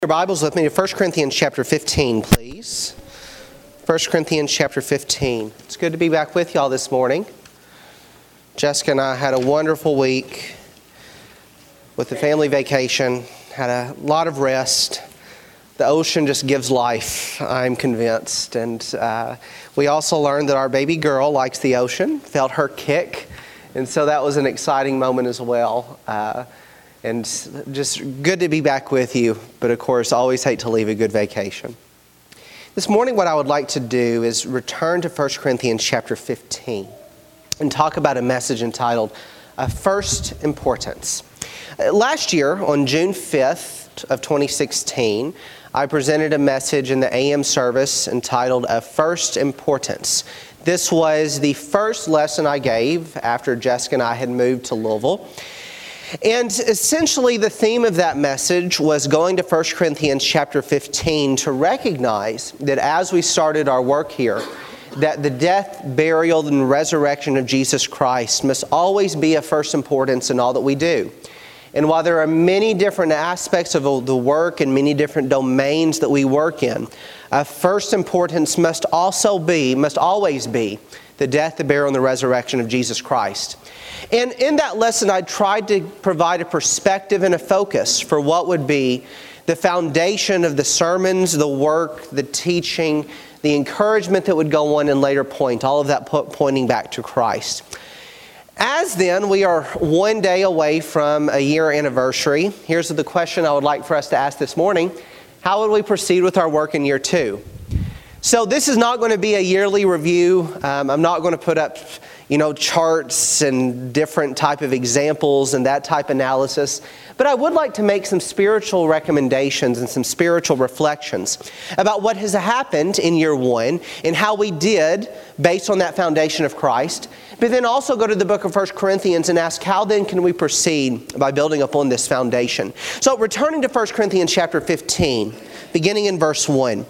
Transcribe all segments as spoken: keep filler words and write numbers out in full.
Your Bibles with me to First Corinthians chapter fifteen, please. First Corinthians chapter fifteen. It's good to be back with y'all this morning. Jessica and I had a wonderful week with the family vacation, had a lot of rest. The ocean just gives life, I'm convinced. And uh, we also learned that our baby girl likes the ocean, felt her kick. And so that was an exciting moment as well. Uh, And just good to be back with you, but of course, always hate to leave a good vacation. This morning, what I would like to do is return to First Corinthians chapter fifteen and talk about a message entitled, "Of First Importance." Last year, on June fifth of twenty sixteen, I presented a message in the A M service entitled, "Of First Importance." This was the first lesson I gave after Jessica and I had moved to Louisville. And essentially the theme of that message was going to First Corinthians chapter fifteen to recognize that as we started our work here, that the death, burial, and resurrection of Jesus Christ must always be of first importance in all that we do. And while there are many different aspects of the work and many different domains that we work in, of first importance must also be, must always be, the death, the burial, and the resurrection of Jesus Christ. And in that lesson, I tried to provide a perspective and a focus for what would be the foundation of the sermons, the work, the teaching, the encouragement that would go on in later point, all of that pointing back to Christ. As then, we are one day away from a year anniversary. Here's the question I would like for us to ask this morning. How would we proceed with our work in year two? So this is not going to be a yearly review. Um, I'm not going to put up, you know, charts and different type of examples and that type of analysis. But I would like to make some spiritual recommendations and some spiritual reflections about what has happened in year one and how we did based on that foundation of Christ. But then also go to the book of First Corinthians and ask, how then can we proceed by building upon this foundation? So returning to First Corinthians chapter fifteen, beginning in verse one.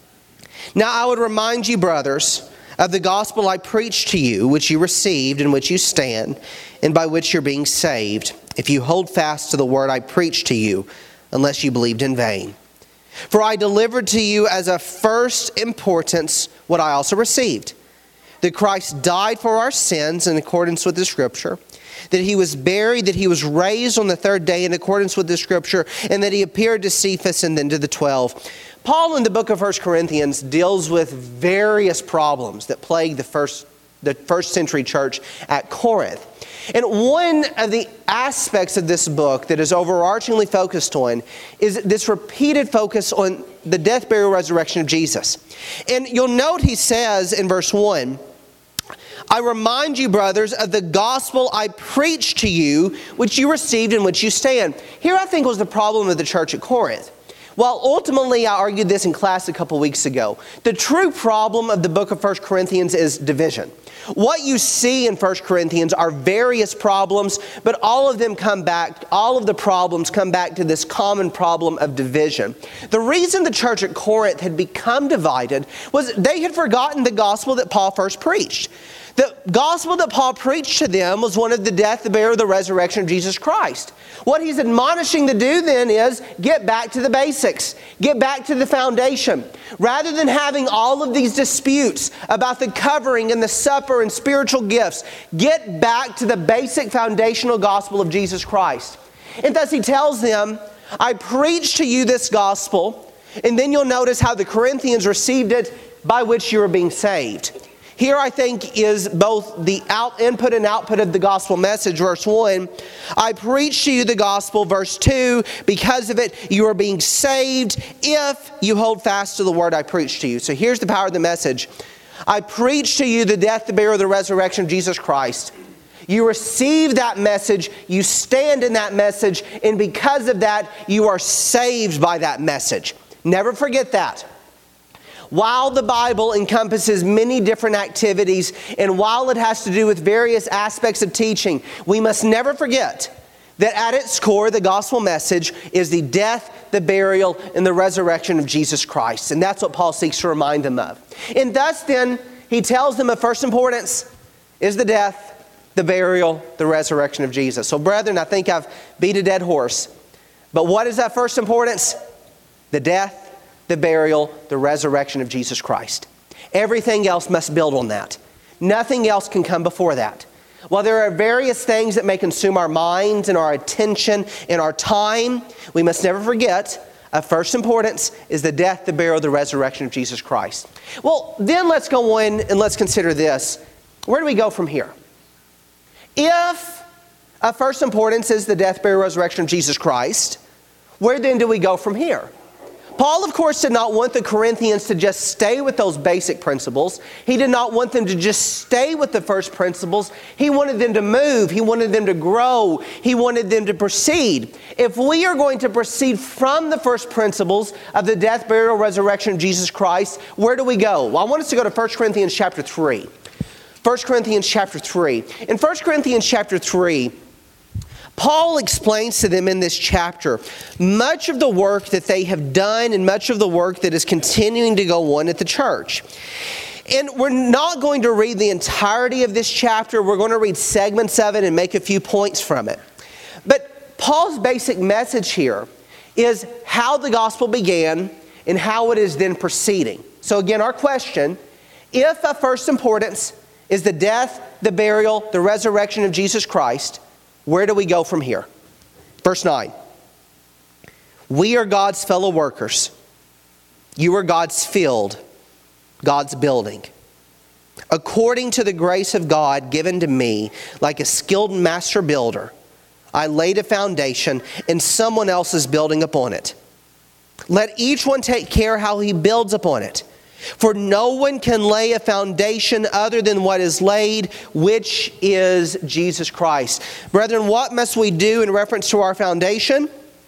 Now I would remind you, brothers, of the gospel I preached to you, which you received, in which you stand, and by which you're being saved, if you hold fast to the word I preached to you, unless you believed in vain. For I delivered to you as of first importance what I also received, that Christ died for our sins in accordance with the Scripture, that He was buried, that He was raised on the third day in accordance with the Scripture, and that He appeared to Cephas and then to the twelve. Paul in the book of First Corinthians deals with various problems that plague the first, the first century church at Corinth. And one of the aspects of this book that is overarchingly focused on is this repeated focus on the death, burial, resurrection of Jesus. And you'll note he says in verse one, I remind you, brothers, of the gospel I preached to you, which you received, in which you stand. Here I think was the problem of the church at Corinth. While ultimately, I argued this in class a couple weeks ago, the true problem of the book of First Corinthians is division. What you see in First Corinthians are various problems, but all of them come back, all of the problems come back to this common problem of division. The reason the church at Corinth had become divided was they had forgotten the gospel that Paul first preached. The gospel that Paul preached to them was one of the death, the burial, the resurrection of Jesus Christ. What he's admonishing to do then is get back to the basics. Get back to the foundation. Rather than having all of these disputes about the covering and the supper and spiritual gifts, get back to the basic foundational gospel of Jesus Christ. And thus he tells them, I preach to you this gospel, and then you'll notice how the Corinthians received it, by which you are being saved. Here I think is both the out, input and output of the gospel message. Verse one, I preach to you the gospel. Verse two, because of it you are being saved if you hold fast to the word I preach to you. So here's the power of the message. I preach to you the death, the burial, the resurrection of Jesus Christ. You receive that message, you stand in that message, and because of that you are saved by that message. Never forget that. While the Bible encompasses many different activities, and while it has to do with various aspects of teaching, we must never forget that at its core, the gospel message is the death, the burial, and the resurrection of Jesus Christ. And that's what Paul seeks to remind them of. And thus then, he tells them of first importance is the death, the burial, the resurrection of Jesus. So brethren, I think I've beat a dead horse. But what is that first importance? The death, the burial, the resurrection of Jesus Christ. Everything else must build on that. Nothing else can come before that. While there are various things that may consume our minds and our attention and our time, we must never forget of first importance is the death, the burial, the resurrection of Jesus Christ. Well, then let's go in and let's consider this. Where do we go from here? If of first importance is the death, burial, resurrection of Jesus Christ, where then do we go from here? Paul, of course, did not want the Corinthians to just stay with those basic principles. He did not want them to just stay with the first principles. He wanted them to move. He wanted them to grow. He wanted them to proceed. If we are going to proceed from the first principles of the death, burial, resurrection of Jesus Christ, where do we go? Well, I want us to go to First Corinthians chapter three. First Corinthians chapter three. In First Corinthians chapter three, Paul explains to them in this chapter much of the work that they have done and much of the work that is continuing to go on at the church. And we're not going to read the entirety of this chapter. We're going to read segments of it and make a few points from it. But Paul's basic message here is how the gospel began and how it is then proceeding. So again, our question, if of first importance is the death, the burial, the resurrection of Jesus Christ, where do we go from here? Verse nine. We are God's fellow workers. You are God's field, God's building. According to the grace of God given to me, like a skilled master builder, I laid a foundation and someone else is building upon it. Let each one take care how he builds upon it. For no one can lay a foundation other than what is laid, which is Jesus Christ. Brethren, what must we do in reference to our foundation?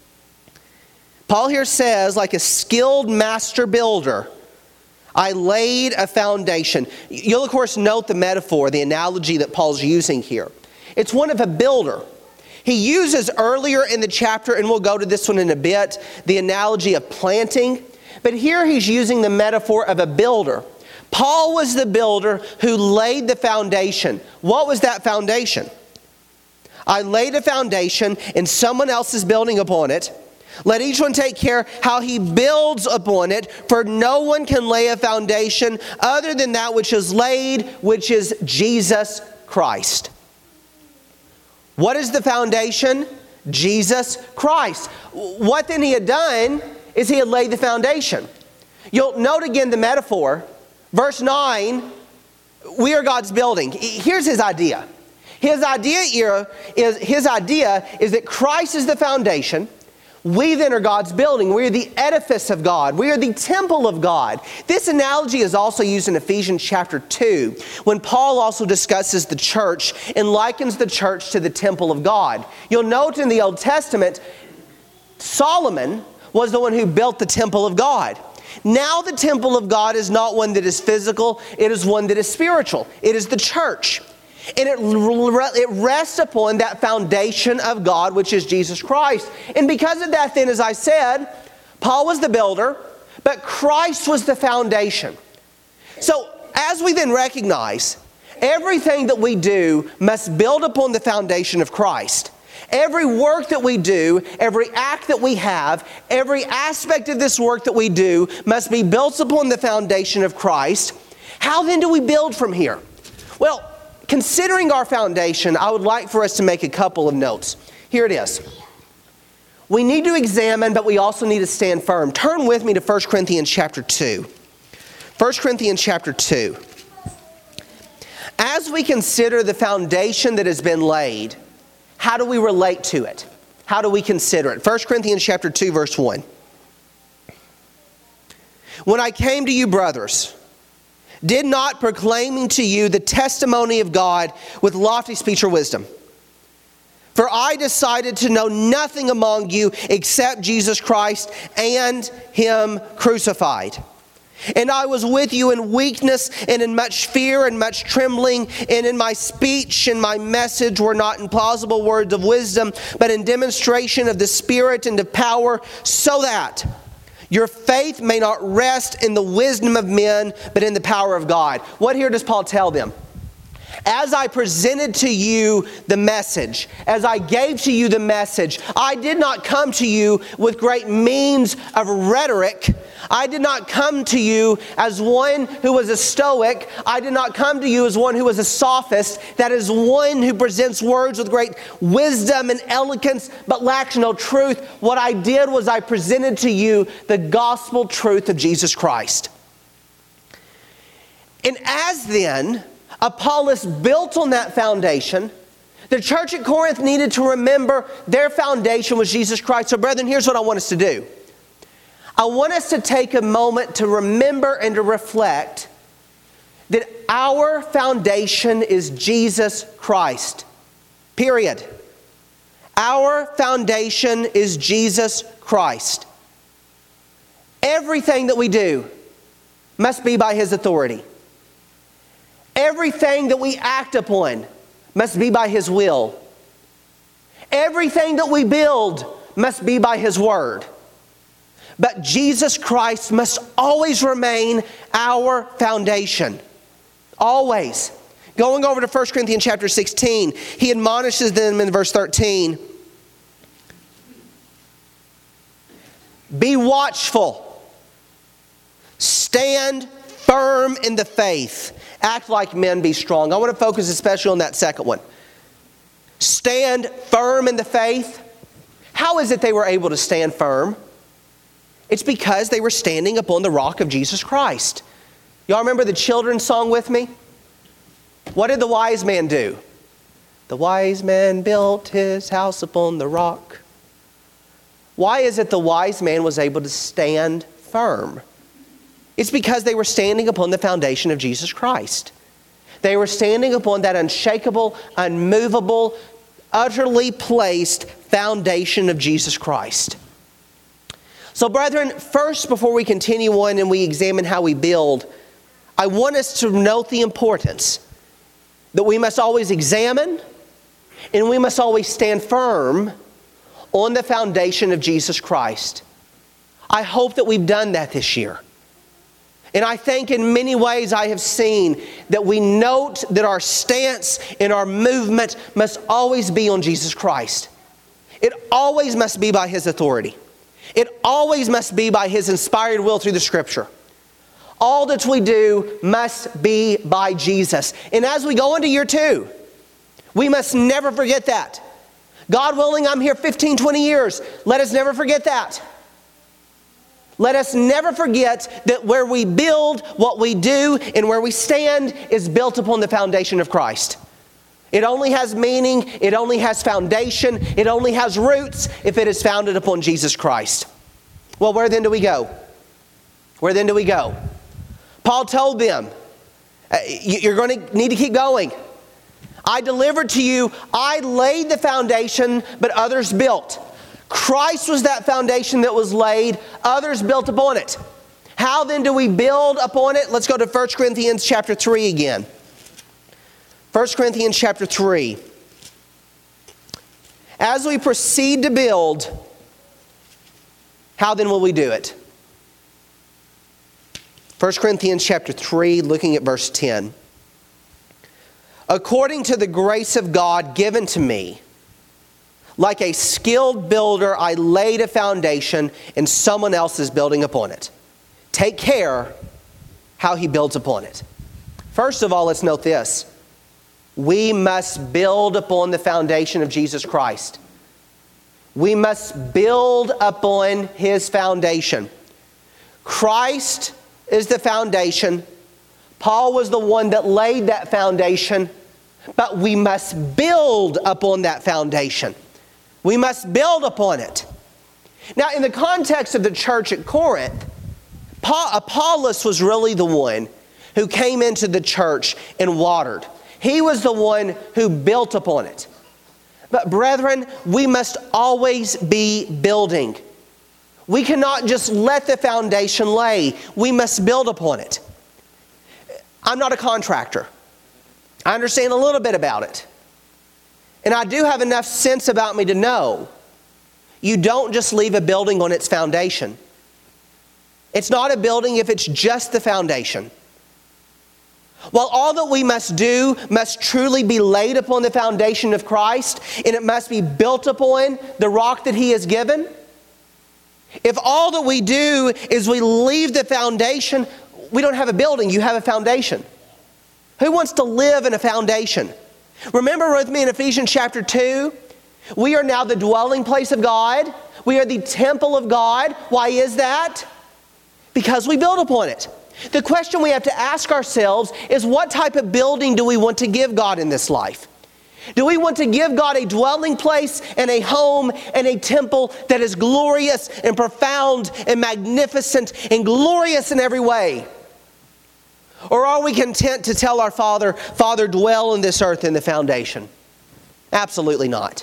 Paul here says, like a skilled master builder, I laid a foundation. You'll, of course, note the metaphor, the analogy that Paul's using here. It's one of a builder. He uses earlier in the chapter, and we'll go to this one in a bit, the analogy of planting. But here he's using the metaphor of a builder. Paul was the builder who laid the foundation. What was that foundation? I laid a foundation and someone else is building upon it. Let each one take care how he builds upon it, for no one can lay a foundation other than that which is laid, which is Jesus Christ. What is the foundation? Jesus Christ. What then he had done is he had laid the foundation. You'll note again the metaphor. Verse nine, we are God's building. Here's his idea. His idea here is, his idea is that Christ is the foundation. We then are God's building. We are the edifice of God. We are the temple of God. This analogy is also used in Ephesians chapter two, when Paul also discusses the church and likens the church to the temple of God. You'll note in the Old Testament, Solomon was the one who built the temple of God. Now the temple of God is not one that is physical, it is one that is spiritual. It is the church. And it, it rests upon that foundation of God, which is Jesus Christ. And because of that then, as I said, Paul was the builder, but Christ was the foundation. So as we then recognize, everything that we do must build upon the foundation of Christ. Every work that we do, every act that we have, every aspect of this work that we do must be built upon the foundation of Christ. How then do we build from here? Well, considering our foundation, I would like for us to make a couple of notes. Here it is. We need to examine, but we also need to stand firm. Turn with me to First Corinthians chapter two. First Corinthians chapter two. As we consider the foundation that has been laid, how do we relate to it? How do we consider it? First Corinthians chapter two, verse one. When I came to you, brothers, did not proclaiming to you the testimony of God with lofty speech or wisdom. For I decided to know nothing among you except Jesus Christ and Him crucified. And I was with you in weakness and in much fear and much trembling, and in my speech and my message were not in plausible words of wisdom, but in demonstration of the Spirit and of power, so that your faith may not rest in the wisdom of men, but in the power of God. What here does Paul tell them? As I presented to you the message, as I gave to you the message, I did not come to you with great means of rhetoric. I did not come to you as one who was a stoic. I did not come to you as one who was a sophist. That is one who presents words with great wisdom and eloquence, but lacks no truth. What I did was I presented to you the gospel truth of Jesus Christ. And as then Apollos built on that foundation, the church at Corinth needed to remember their foundation was Jesus Christ. So brethren, here's what I want us to do. I want us to take a moment to remember and to reflect that our foundation is Jesus Christ. Period. Our foundation is Jesus Christ. Everything that we do must be by His authority. Everything that we act upon must be by His will. Everything that we build must be by His word. But Jesus Christ must always remain our foundation. Always. Going over to First Corinthians chapter sixteen, he admonishes them in verse thirteen. Be watchful. Stand firm in the faith. Act like men, be strong. I want to focus especially on that second one. Stand firm in the faith. How is it they were able to stand firm? It's because they were standing upon the rock of Jesus Christ. Y'all remember the children's song with me? What did the wise man do? The wise man built his house upon the rock. Why is it the wise man was able to stand firm? It's because they were standing upon the foundation of Jesus Christ. They were standing upon that unshakable, unmovable, utterly placed foundation of Jesus Christ. So brethren, first before we continue on and we examine how we build, I want us to note the importance that we must always examine and we must always stand firm on the foundation of Jesus Christ. I hope that we've done that this year. And I think in many ways I have seen that we note that our stance and our movement must always be on Jesus Christ. It always must be by His authority. It always must be by His inspired will through the Scripture. All that we do must be by Jesus. And as we go into year two, we must never forget that. God willing, I'm here fifteen, twenty years. Let us never forget that. Let us never forget that where we build, what we do, and where we stand is built upon the foundation of Christ. It only has meaning, it only has foundation, it only has roots if it is founded upon Jesus Christ. Well, where then do we go? Where then do we go? Paul told them, you're going to need to keep going. I delivered to you, I laid the foundation, but others built. Christ was that foundation that was laid. Others built upon it. How then do we build upon it? Let's go to First Corinthians chapter three again. First Corinthians chapter three. As we proceed to build, how then will we do it? First Corinthians chapter three, looking at verse ten. According to the grace of God given to me, like a skilled builder, I laid a foundation and someone else is building upon it. Take care how he builds upon it. First of all, let's note this. We must build upon the foundation of Jesus Christ. We must build upon His foundation. Christ is the foundation. Paul was the one that laid that foundation, but we must build upon that foundation. We must build upon it. Now, in the context of the church at Corinth, Paul, Apollos was really the one who came into the church and watered. He was the one who built upon it. But brethren, we must always be building. We cannot just let the foundation lay. We must build upon it. I'm not a contractor. I understand a little bit about it. And I do have enough sense about me to know you don't just leave a building on its foundation. It's not a building if it's just the foundation. While all that we must do must truly be laid upon the foundation of Christ, and it must be built upon the rock that He has given, if all that we do is we leave the foundation, we don't have a building, you have a foundation. Who wants to live in a foundation? Remember with me in Ephesians chapter two, we are now the dwelling place of God. We are the temple of God. Why is that? Because we build upon it. The question we have to ask ourselves is, what type of building do we want to give God in this life? Do we want to give God a dwelling place and a home and a temple that is glorious and profound and magnificent and glorious in every way? Or are we content to tell our Father, Father, dwell in this earth in the foundation? Absolutely not.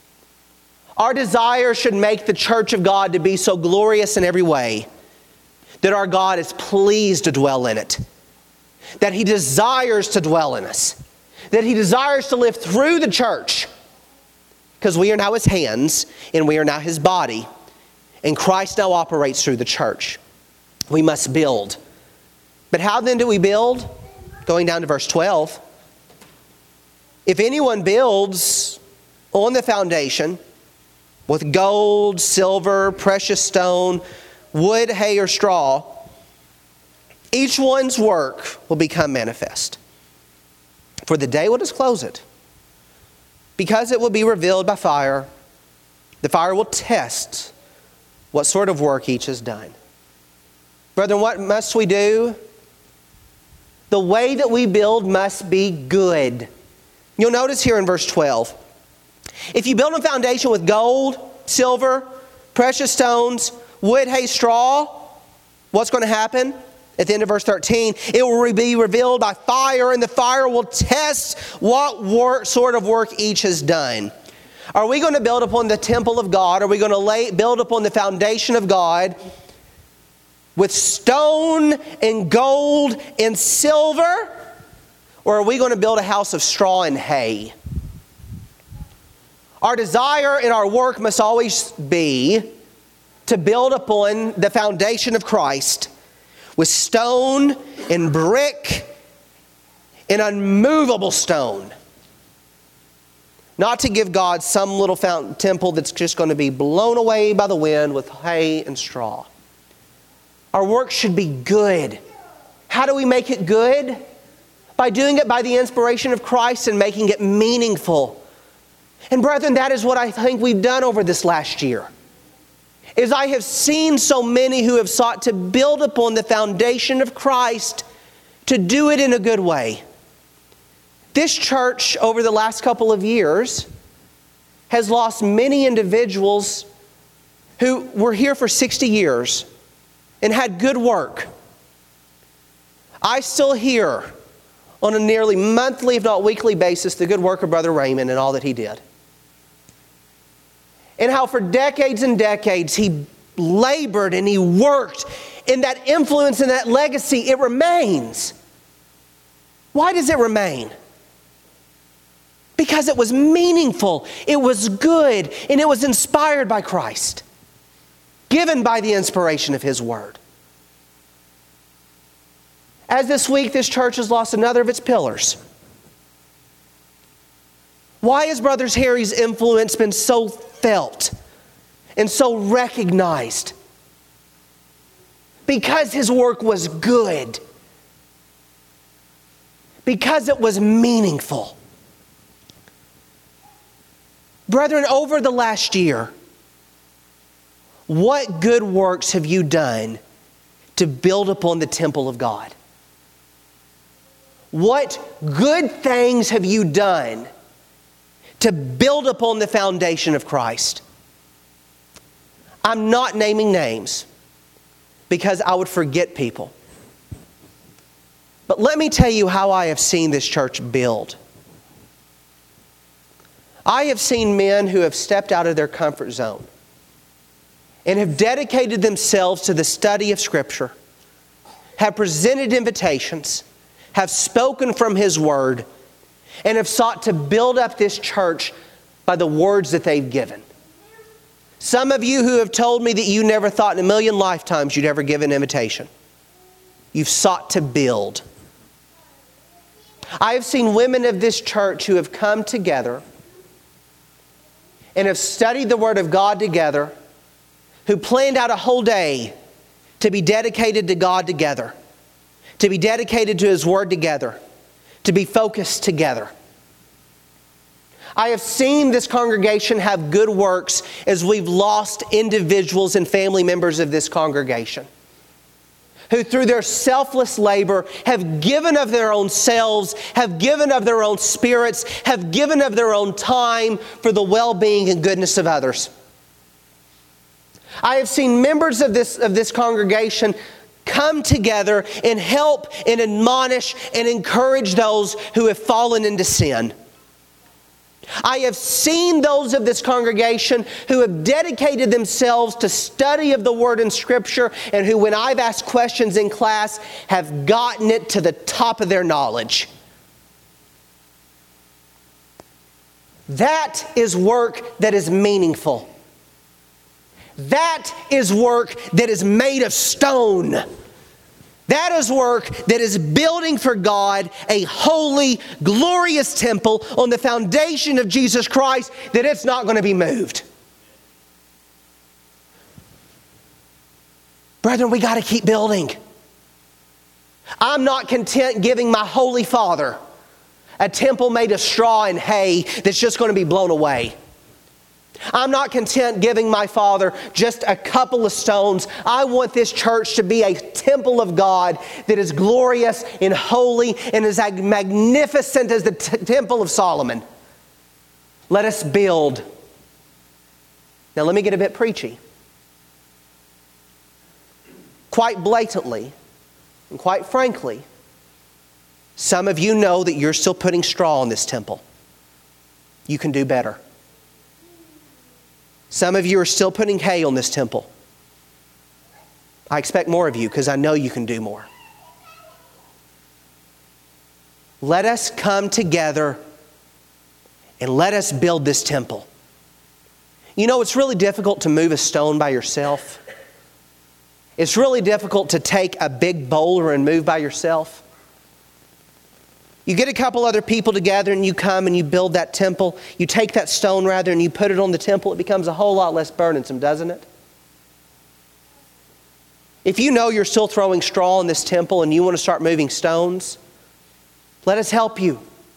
Our desire should make the church of God to be so glorious in every way that our God is pleased to dwell in it, that He desires to dwell in us, that He desires to live through the church, because we are now His hands and we are now His body, and Christ now operates through the church. We must build. But how then do we build? Going down to verse twelve. If anyone builds on the foundation with gold, silver, precious stone, wood, hay, or straw, each one's work will become manifest. For the day will disclose it, because it will be revealed by fire. The fire will test what sort of work each has done. Brethren, what must we do? The way that we build must be good. You'll notice here in verse twelve, if you build a foundation with gold, silver, precious stones, wood, hay, straw, what's going to happen? At the end of verse thirteen, it will be revealed by fire, and the fire will test what work, sort of work each has done. Are we going to build upon the temple of God? Are we going to lay, build upon the foundation of God with stone and gold and silver? Or are we going to build a house of straw and hay? Our desire in our work must always be to build upon the foundation of Christ with stone and brick and unmovable stone. Not to give God some little fountain temple that's just going to be blown away by the wind with hay and straw. Our work should be good. How do we make it good? By doing it by the inspiration of Christ and making it meaningful. And brethren, that is what I think we've done over this last year. Is I have seen so many who have sought to build upon the foundation of Christ to do it in a good way. This church over the last couple of years has lost many individuals who were here for sixty years and had good work. I still hear on a nearly monthly, if not weekly basis, the good work of Brother Raymond and all that he did. And how for decades and decades he labored and he worked, and that influence and that legacy, it remains. Why does it remain? Because it was meaningful, it was good, and it was inspired by Christ, given by the inspiration of His Word. As this week, this church has lost another of its pillars. Why has Brother Harry's influence been so felt and so recognized? Because his work was good. Because it was meaningful. Brethren, over the last year, what good works have you done to build upon the temple of God? What good things have you done to build upon the foundation of Christ? I'm not naming names because I would forget people. But let me tell you how I have seen this church build. I have seen men who have stepped out of their comfort zone and have dedicated themselves to the study of Scripture, have presented invitations, have spoken from His Word, and have sought to build up this church by the words that they've given. Some of you who have told me that you never thought in a million lifetimes you'd ever give an invitation. You've sought to build. I have seen women of this church who have come together and have studied the Word of God together, who planned out a whole day to be dedicated to God together, to be dedicated to His Word together, to be focused together. I have seen this congregation have good works as we've lost individuals and family members of this congregation, who through their selfless labor have given of their own selves, have given of their own spirits, have given of their own time for the well-being and goodness of others. I have seen members of this, of this congregation come together and help and admonish and encourage those who have fallen into sin. I have seen those of this congregation who have dedicated themselves to study of the Word and Scripture, and who, when I've asked questions in class, have gotten it to the top of their knowledge. That is work that is meaningful. That is work that is made of stone. That is work that is building for God a holy, glorious temple on the foundation of Jesus Christ, that it's not going to be moved. Brethren, we got to keep building. I'm not content giving my Holy Father a temple made of straw and hay that's just going to be blown away. I'm not content giving my Father just a couple of stones. I want this church to be a temple of God that is glorious and holy and as magnificent as the t- temple of Solomon. Let us build. Now let me get a bit preachy. Quite blatantly and quite frankly, some of you know that you're still putting straw on this temple. You can do better. Some of you are still putting hay on this temple. I expect more of you because I know you can do more. Let us come together and let us build this temple. You know, it's really difficult to move a stone by yourself. It's really difficult to take a big boulder and move by yourself. You get a couple other people together and you come and you build that temple. You take that stone rather and you put it on the temple. It becomes a whole lot less burdensome, doesn't it? If you know you're still throwing straw in this temple and you want to start moving stones, let us help you.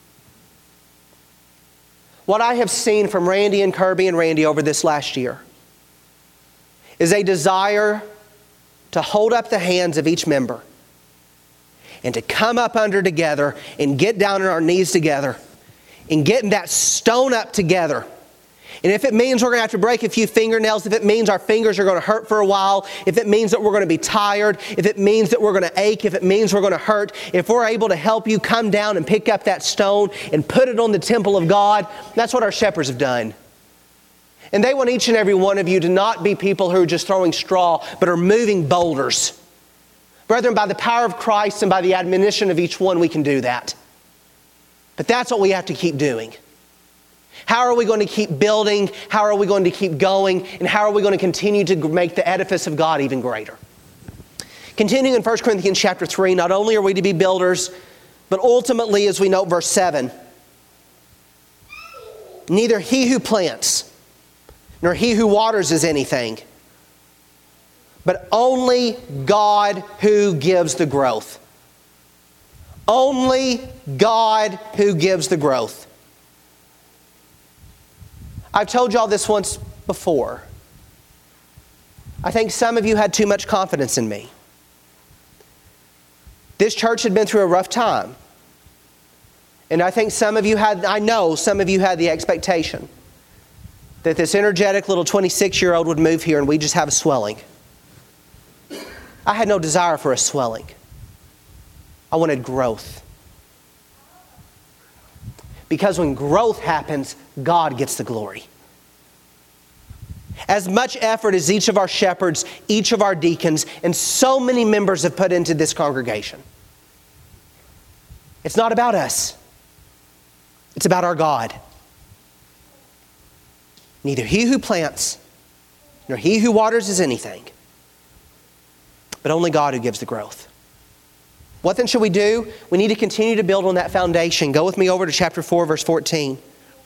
What I have seen from Randy and Kirby and Randy over this last year is a desire to hold up the hands of each member and to come up under together and get down on our knees together and getting that stone up together. And if it means we're going to have to break a few fingernails, if it means our fingers are going to hurt for a while, if it means that we're going to be tired, if it means that we're going to ache, if it means we're going to hurt, if we're able to help you come down and pick up that stone and put it on the temple of God, that's what our shepherds have done. And they want each and every one of you to not be people who are just throwing straw, but are moving boulders. Brethren, by the power of Christ and by the admonition of each one, we can do that. But that's what we have to keep doing. How are we going to keep building? How are we going to keep going? And how are we going to continue to make the edifice of God even greater? Continuing in First Corinthians chapter three, not only are we to be builders, but ultimately, as we note verse seven, neither he who plants nor he who waters is anything, but only God who gives the growth. Only God who gives the growth. I've told y'all this once before. I think some of you had too much confidence in me. This church had been through a rough time. And I think some of you had, I know some of you had the expectation that this energetic little twenty-six-year-old would move here and we just have a swelling. I had no desire for a swelling. I wanted growth. Because when growth happens, God gets the glory. As much effort as each of our shepherds, each of our deacons, and so many members have put into this congregation, it's not about us. It's about our God. Neither he who plants nor he who waters is anything, but only God who gives the growth. What then should we do? We need to continue to build on that foundation. Go with me over to chapter four, verse fourteen.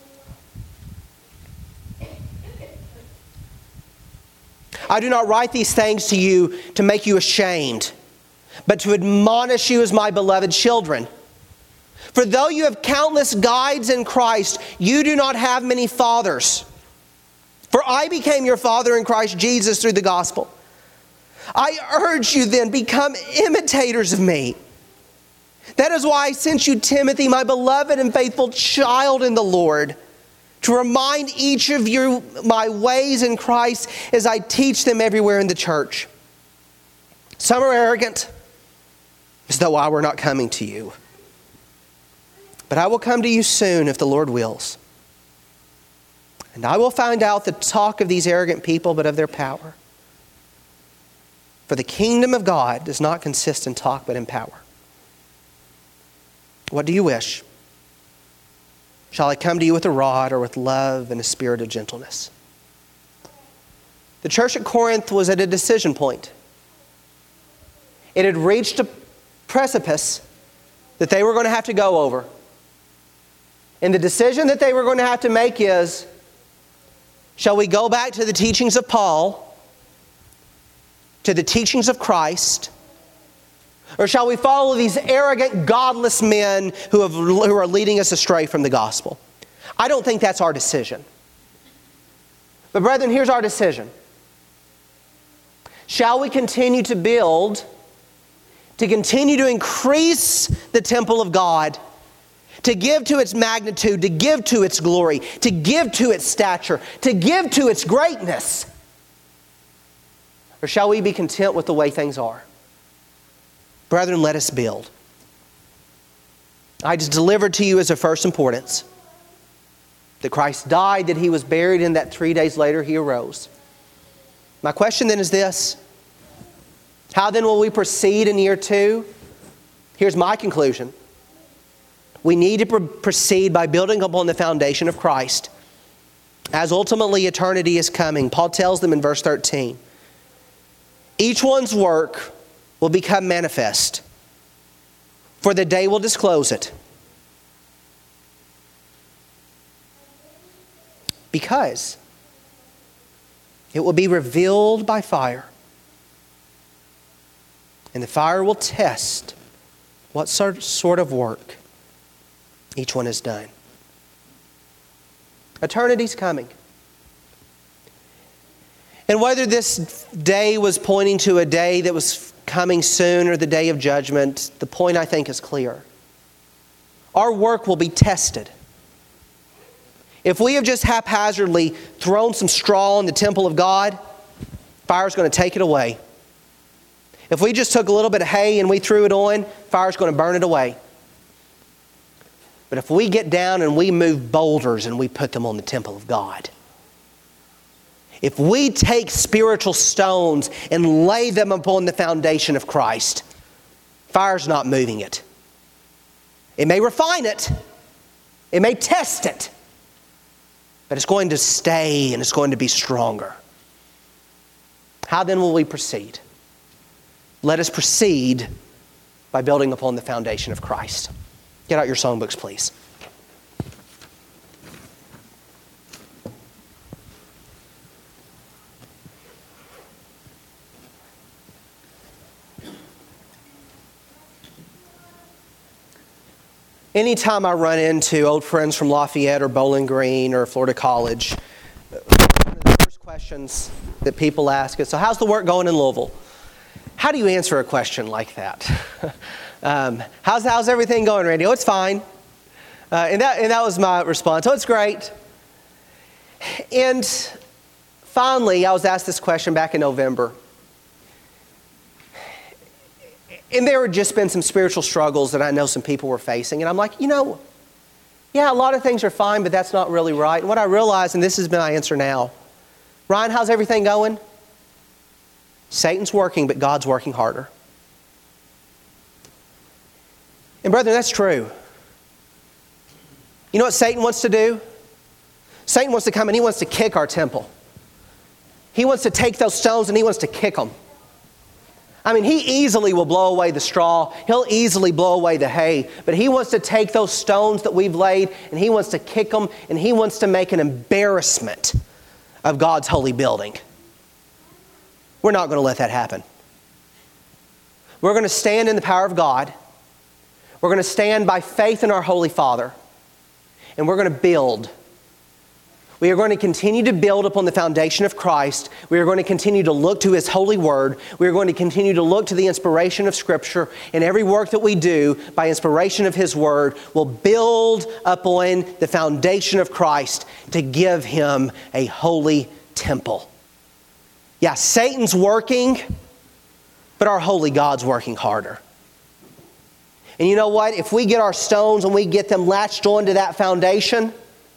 I do not write these things to you to make you ashamed, but to admonish you as my beloved children. For though you have countless guides in Christ, you do not have many fathers. For I became your father in Christ Jesus through the gospel. I urge you then, become imitators of me. That is why I sent you Timothy, my beloved and faithful child in the Lord, to remind each of you my ways in Christ as I teach them everywhere in the church. Some are arrogant, as though I were not coming to you. But I will come to you soon if the Lord wills. And I will find out the talk of these arrogant people, but of their power. For the kingdom of God does not consist in talk, but in power. What do you wish? Shall I come to you with a rod or with love and a spirit of gentleness? The church at Corinth was at a decision point. It had reached a precipice that they were going to have to go over. And the decision that they were going to have to make is, shall we go back to the teachings of Paul, to the teachings of Christ, or shall we follow these arrogant, godless men who, have, who are leading us astray from the gospel? I don't think that's our decision. But brethren, here's our decision. Shall we continue to build, to continue to increase the temple of God, to give to its magnitude, to give to its glory, to give to its stature, to give to its greatness? Or shall we be content with the way things are? Brethren, let us build. I just delivered to you as of first importance that Christ died, that He was buried, and that three days later He arose. My question then is this: how then will we proceed in year two? Here's my conclusion. We need to pr- proceed by building upon the foundation of Christ. As ultimately eternity is coming, Paul tells them in verse thirteen, each one's work will become manifest, for the day will disclose it. Because it will be revealed by fire, and the fire will test what sort of work each one has done. Eternity's coming. And whether this day was pointing to a day that was coming soon or the day of judgment, the point I think is clear. Our work will be tested. If we have just haphazardly thrown some straw in the temple of God, fire's going to take it away. If we just took a little bit of hay and we threw it on, fire's going to burn it away. But if we get down and we move boulders and we put them on the temple of God, if we take spiritual stones and lay them upon the foundation of Christ, fire's not moving it. It may refine it. It may test it. But it's going to stay and it's going to be stronger. How then will we proceed? Let us proceed by building upon the foundation of Christ. Get out your songbooks, please. Anytime I run into old friends from Lafayette or Bowling Green or Florida College, one of the first questions that people ask is, so how's the work going in Louisville? How do you answer a question like that? um, how's, how's everything going, Randy? Oh, it's fine. Uh, and, that, and that was my response. Oh, it's great. And finally, I was asked this question back in November. And there had just been some spiritual struggles that I know some people were facing. And I'm like, you know, yeah, a lot of things are fine, but that's not really right. And what I realized, and this has been my answer now, Ryan, how's everything going? Satan's working, but God's working harder. And brethren, that's true. You know what Satan wants to do? Satan wants to come and he wants to kick our temple. He wants to take those stones and he wants to kick them. I mean, He easily will blow away the straw. He'll easily blow away the hay. But He wants to take those stones that we've laid and He wants to kick them and He wants to make an embarrassment of God's holy building. We're not going to let that happen. We're going to stand in the power of God. We're going to stand by faith in our Holy Father. And we're going to build. We are going to continue to build upon the foundation of Christ. We are going to continue to look to His holy word. We are going to continue to look to the inspiration of Scripture. And every work that we do by inspiration of His word will build upon the foundation of Christ to give Him a holy temple. Yeah, Satan's working, but our holy God's working harder. And you know what? If we get our stones and we get them latched onto that foundation,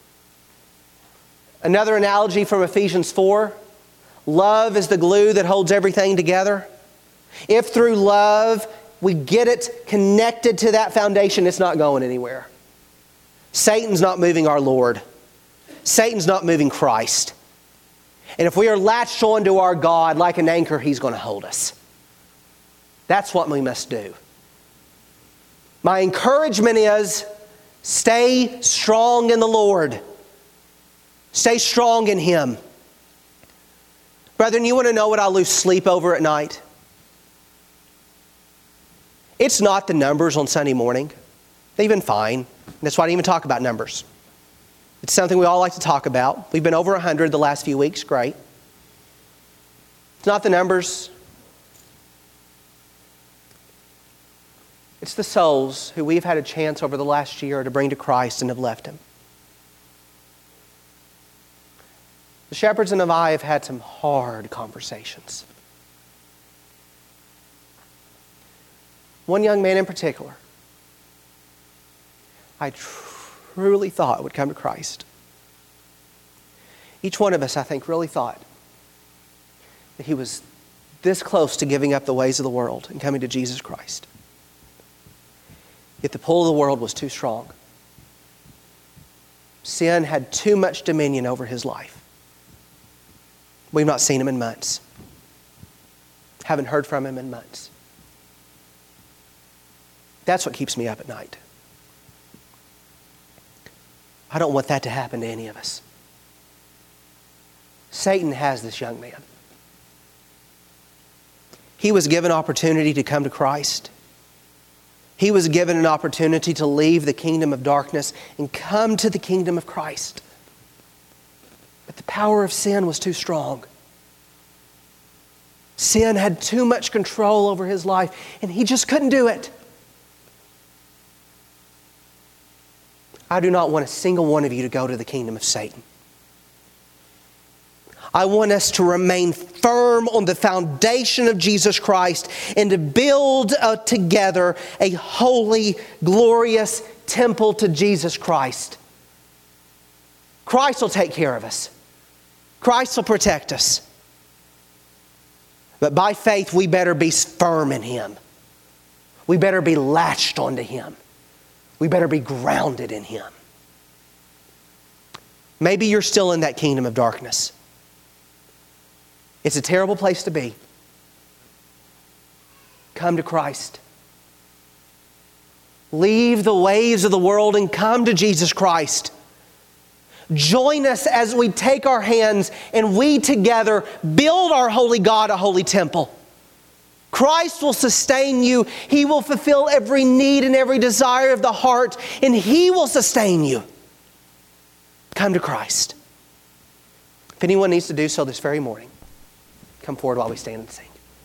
another analogy from Ephesians four, love is the glue that holds everything together. If through love we get it connected to that foundation, it's not going anywhere. Satan's not moving our Lord. Satan's not moving Christ. And if we are latched onto our God like an anchor, He's going to hold us. That's what we must do. My encouragement is, stay strong in the Lord. Stay strong in Him. Brethren, you want to know what I lose sleep over at night? It's not the numbers on Sunday morning. They've been fine. That's why I didn't even talk about numbers. It's something we all like to talk about. We've been over one hundred the last few weeks. Great. It's not the numbers. It's the souls who we've had a chance over the last year to bring to Christ and have left Him. The shepherds and I have had some hard conversations. One young man in particular, I truly thought would come to Christ. Each one of us, I think, really thought that he was this close to giving up the ways of the world and coming to Jesus Christ. Yet the pull of the world was too strong. Sin had too much dominion over his life. We've not seen him in months. Haven't heard from him in months. That's what keeps me up at night. I don't want that to happen to any of us. Satan has this young man. He was given opportunity to come to Christ. He was given an opportunity to leave the kingdom of darkness and come to the kingdom of Christ. But the power of sin was too strong. Sin had too much control over his life, and he just couldn't do it. I do not want a single one of you to go to the kingdom of Satan. I want us to remain firm on the foundation of Jesus Christ and to build uh, together a holy, glorious temple to Jesus Christ. Christ will take care of us. Christ will protect us. But by faith, we better be firm in Him. We better be latched onto Him. We better be grounded in Him. Maybe you're still in that kingdom of darkness. It's a terrible place to be. Come to Christ. Leave the ways of the world and come to Jesus Christ. Join us as we take our hands and we together build our holy God a holy temple. Christ will sustain you. He will fulfill every need and every desire of the heart, and He will sustain you. Come to Christ. If anyone needs to do so this very morning, come forward while we stand and sing.